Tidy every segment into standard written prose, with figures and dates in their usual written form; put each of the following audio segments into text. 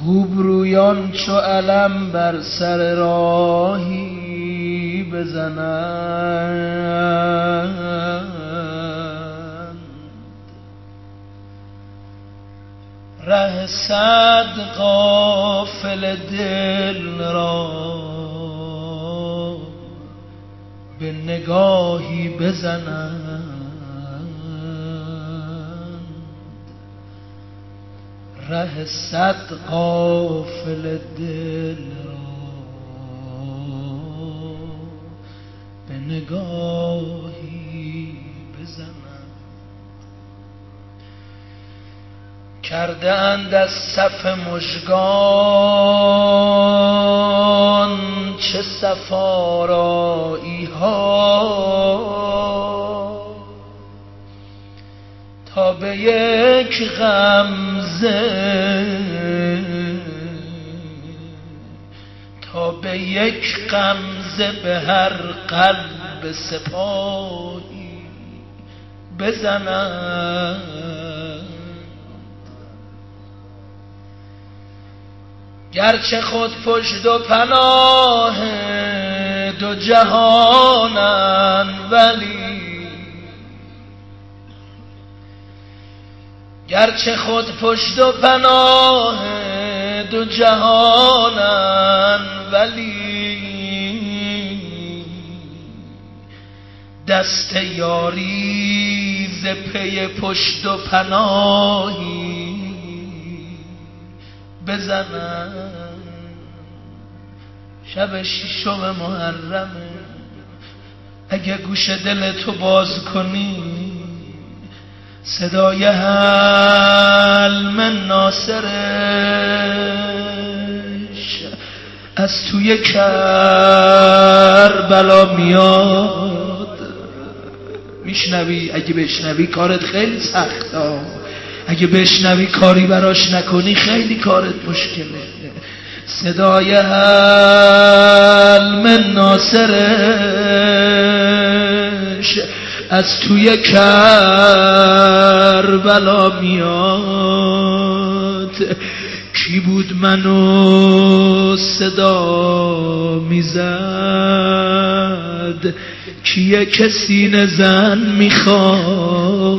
خوبرویان چو علم بر سر راهی بزنند، ره صد غافل دل را به نگاهی بزنند، ره صد غافل دل را به نگاهی بزنند. کرده اند از صف مژگان چه صفارایی ها، تا به یک غمزه به هر قلب سپاهی بزنند. گرچه خود پشت و پناه دو جهانند، گرچه خود پشت و پناه دو جهانند، ولی دست یاری ز پی پشت و پناهی بزنند. شب ششم محرمه، اگه گوش دل تو باز کنی صدای حلم ناصرش از توی کربلا میاد. میشنوی؟ اگه بشنوی کارت خیلی سخته، اگه بشنوی کاری براش نکنی خیلی کارت مشکله. صدای حلم ناصرش از توی کربلا میاد. کی بود منو صدا میزد، کیه که سینه زن میخواد.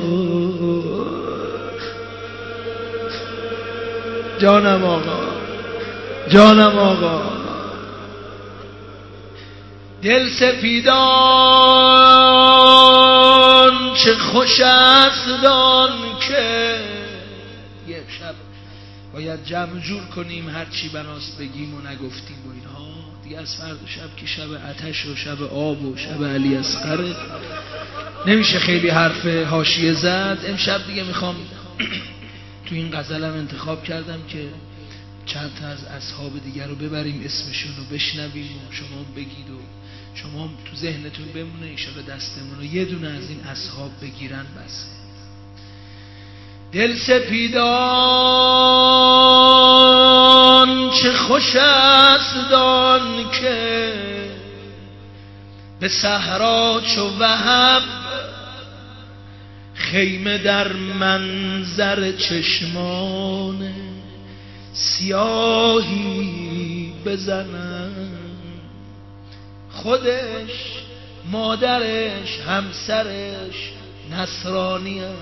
جانم آقا، جانم آقا. دل سپیدان چه خوش است دان که یک شب باید جمع جور کنیم هر چی بناست بگیم و نگفتیم و اینها دیگه. از فردا شب که شب آتش و شب آب و شب علی اصغر نمیشه خیلی حرف حاشیه زد. امشب دیگه میخوام تو این غزلم انتخاب کردم که چند تا از اصحاب دیگر رو ببریم اسمشون رو بشنویم و شما بگید و شما تو ذهنتون بمونه، ایشالا دستمون رو یه دونه از این اصحاب بگیرن بس. دل سپیدان چه خوش است دان که به صحرا چو وهب خیمه در منظر چشمان سیاهی بزنن. خودش، مادرش، همسرش نصرانی هن.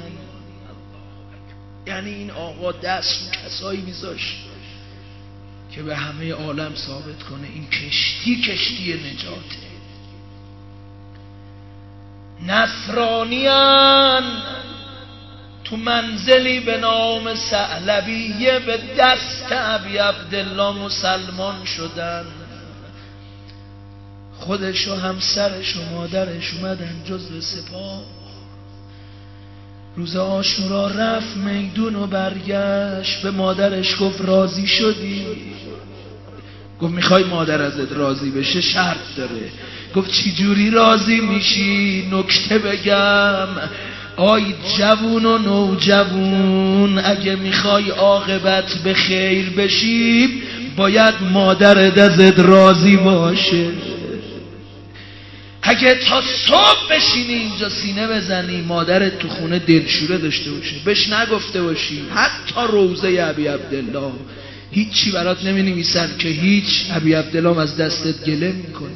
یعنی این آقا دست رو کسایی میذاشت که به همه عالم ثابت کنه این کشتی نجاته. نصرانیان تو منزلی به نام ثعلبیه به دست ابی عبدالله مسلمان شدن. خودش و همسرش و مادرش اومدن جزو سپاه. روز عاشورا رفت میدون و برگشت به مادرش گفت راضی شدی؟ گفت میخوای مادر ازت راضی بشه شرط داره. گفت چی جوری راضی میشی؟ نکته بگم آی جوون و نوجوون، اگه میخوای عاقبت به خیر بشی باید مادرت ازت راضی باشه. اگه تا صبح بشینی اینجا سینه بزنی مادرت تو خونه دلشوره داشته باشه، بهش نگفته باشی حتی روضه ابی عبدالله هیچی برات نمی نویسن که هیچ ابی عبدالله از دستت گله میکنه.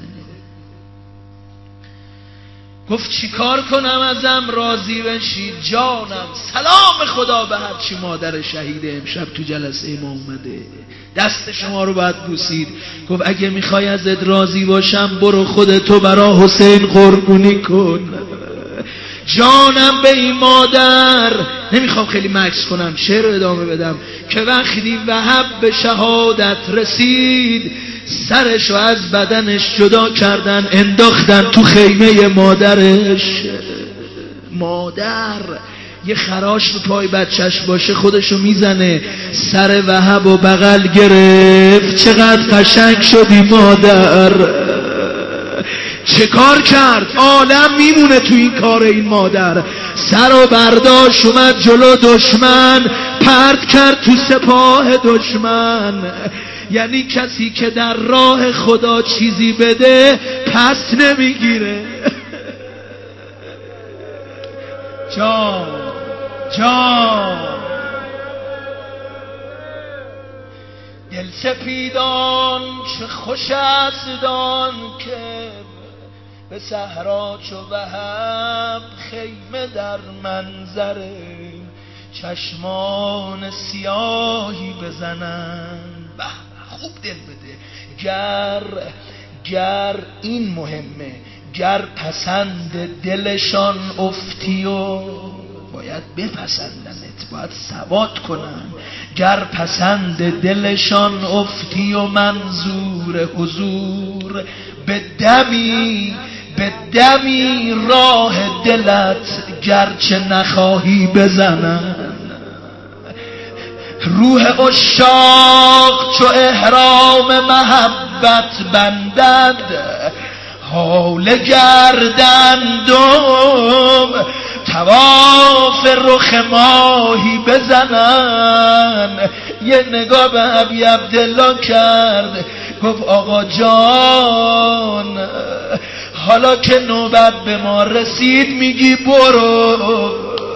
گفت چیکار کنم ازم راضی بشی جانم؟ سلام خدا به هرچی مادر شهید امشب تو جلسه ما اومده، دست شما رو باید بوسید. گفت اگه میخوای ازت راضی باشم برو خودتو برا حسین قربونی کن. جانم به این مادر. نمیخوام خیلی مکس کنم، شعر رو ادامه بدم که وقتی وهب به شهادت رسید سرشو از بدنش جدا کردن انداختن تو خیمه مادرش. مادر یه خراش رو پای بچهش باشه خودشو میزنه، سر وهب و بغل گرفت. چقدر قشنگ شدی مادر. چه کار کرد؟ عالم میمونه تو این کار این مادر. سر و برداشت اومد جلو دشمن، پرت کرد تو سپاه دشمن. یعنی کسی که در راه خدا چیزی بده پس نمیگیره. جان دل سپیدان چه خوش است دان که به صحرا چو وهب خیمه در منظره چشمان سیاهی بزنن. خوب دل بده. گر این مهمه، گر پسند دلشان افتی و باید بپسندنت، باید ثبات کنن. گر پسند دلشان افتی و منظور حضور به دمی راه دلت گرچه نخواهی بزنن. روح عشاق چو احرام محبت بندد حال گردندم طواف رخ ماهی بزنن. یه نگاه به ابی عبدالله کرد، گفت آقا جان حالا که نوبت به ما رسید میگی برو.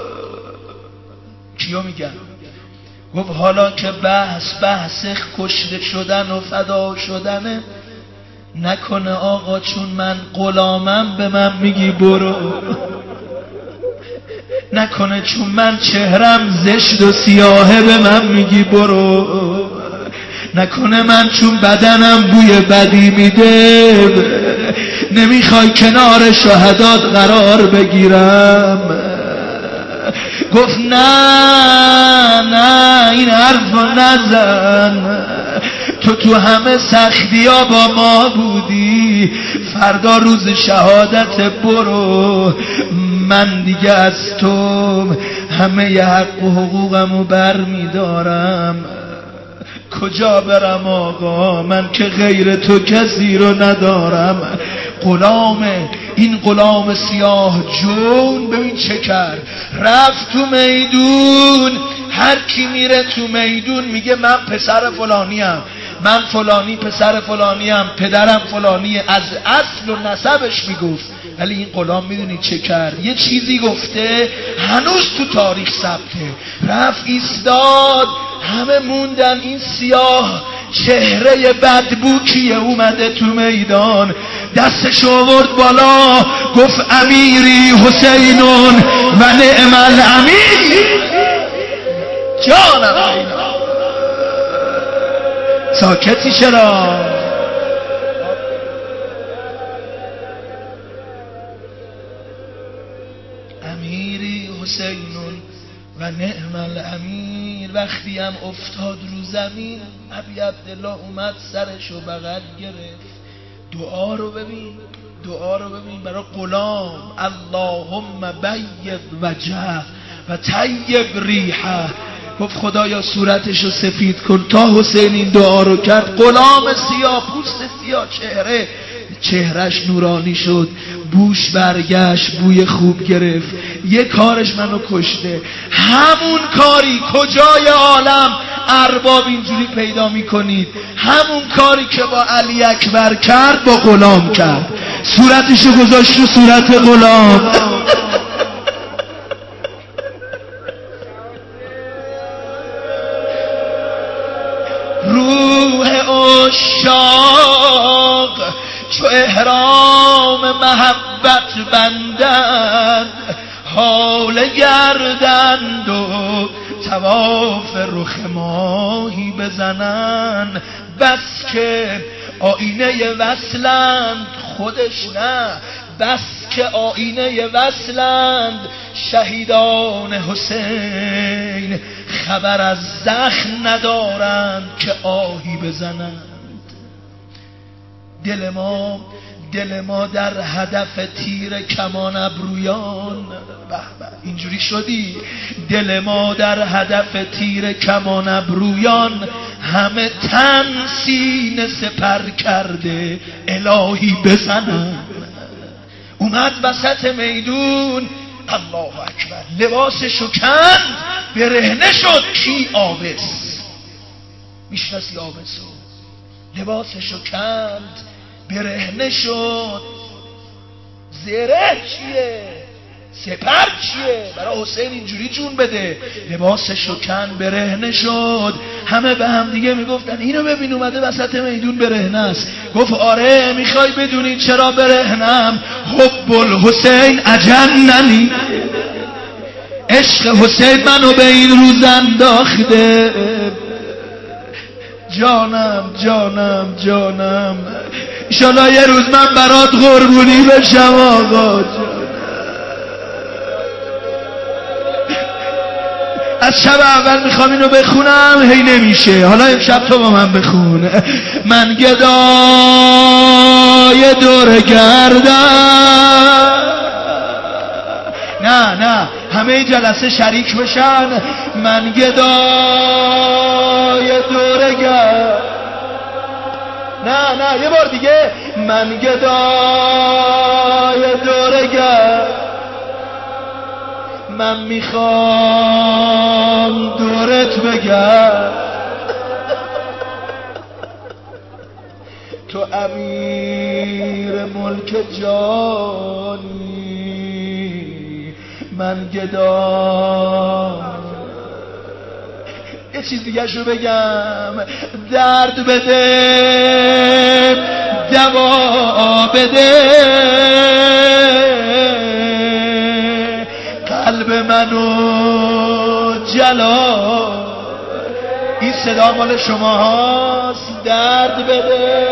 کیو میگن؟ گفت حالا که بحث کشته شدن و فدا شدنه، نکنه آقا چون من غلامم به من میگی برو؟ نکنه چون من چهرم زشت و سیاهه به من میگی برو؟ نکنه من چون بدنم بوی بدی میده نمیخوای کنار شهدات قرار بگیرم؟ گفت نه این حرف رو نزن. تو همه سختی ها با ما بودی، فردا روز شهادت برو. من دیگه از تو همه ی حق و حقوقمو بر میدارم. کجا برم آقا من که غیر تو کسی رو ندارم. این غلام سیاه جون ببین چه کرد، رفت تو میدون. هر کی میره تو میدون میگه من پسر فلانیم، من فلانی پسر فلانیم، پدرم فلانیه، از اصل و نسبش میگفت. ولی این غلام میدونی چه کرد؟ یه چیزی گفته هنوز تو تاریخ ثبته. رفت ایستاد، همه موندن این سیاه چهره بدبو کیه اومده تو میدان. دستش آورد بالا گفت امیری حسینون و نعم الامیر. جانم اینا ساکتی چرا؟ امیری حسینون و نعم الامیر. وقتی هم افتاد رو زمین ابی عبدالله اومد سرشو بغل گرفت. دعا رو ببین برای غلام. اللهم بید وجهه و طیب ریحه. گفت خدایا صورتشو سفید کن. تا حسین این دعا رو کرد غلام سیاه پوست سیاه چهرش نورانی شد، بوش برگشت، بوی خوب گرفت. یه کارش منو کشته. همون کاری کجای عالم ارباب اینجوری پیدا میکنید؟ همون کاری که با علی اکبر کرد با غلام کرد. صورتشو گذاشت رو صورت غلام. روح عشاق چو احرام محبت بندند، حال گردند و طواف رخ ماهی بزنند. بس که آینه وصلند، خودش نه، بس که آینه وصلند شهیدان حسین، خبر از زخم ندارند که آهی بزنند. دل ما در هدف تیر کمان ابرویان، اینجوری شدی، دل ما در هدف تیر کمان ابرویان، همه تن سینه سپر کرده الهی بزنن. اومد وسط میدون، الله اکبر، لباسشو کند برهنه شد. کی؟ آبس. میشناسی آبسو؟ لباسشو کند برهنه شد. زره چیه؟ سپر چیه؟ برای حسین اینجوری جون بده. لباسشو کند برهنه شد. همه به هم دیگه میگفتن اینو ببین اومده وسط میدون برهنه است. گفت آره، میخوای بدونی چرا برهنم؟ حب الحسین اجننی، عشق حسین منو به این روز انداخته. جانم جانم جانم، انشالله یه روز من برات قربونی بشم آقا جان. از شب اول میخوام اینو بخونم، هی نمیشه. حالا امشب تو با من بخون. من گدای دور گردم. نه همه جلسه شریک بشن. من گدای دور گردم. نه یه بار دیگه. من گدای دور گردم، من میخوام دورت بگم تو امیر ملک جانی، من گدا. یه چیز دیگه شو بگم. درد بده دوا بده، قلب منو جلا. این صدا مال شما هاست. درد بده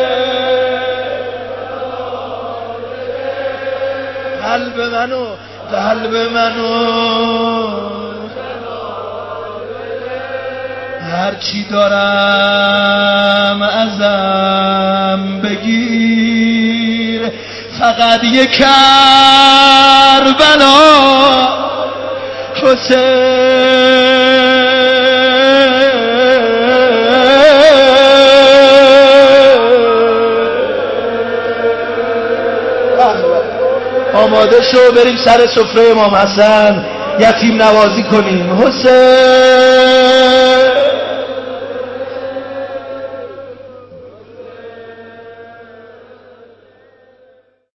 قلب منو هرچی دارم ازم بگیر، فقط یک کربلا حسین. آماده شو بریم سر سفره امام حسن یتیم نوازی کنیم. حسین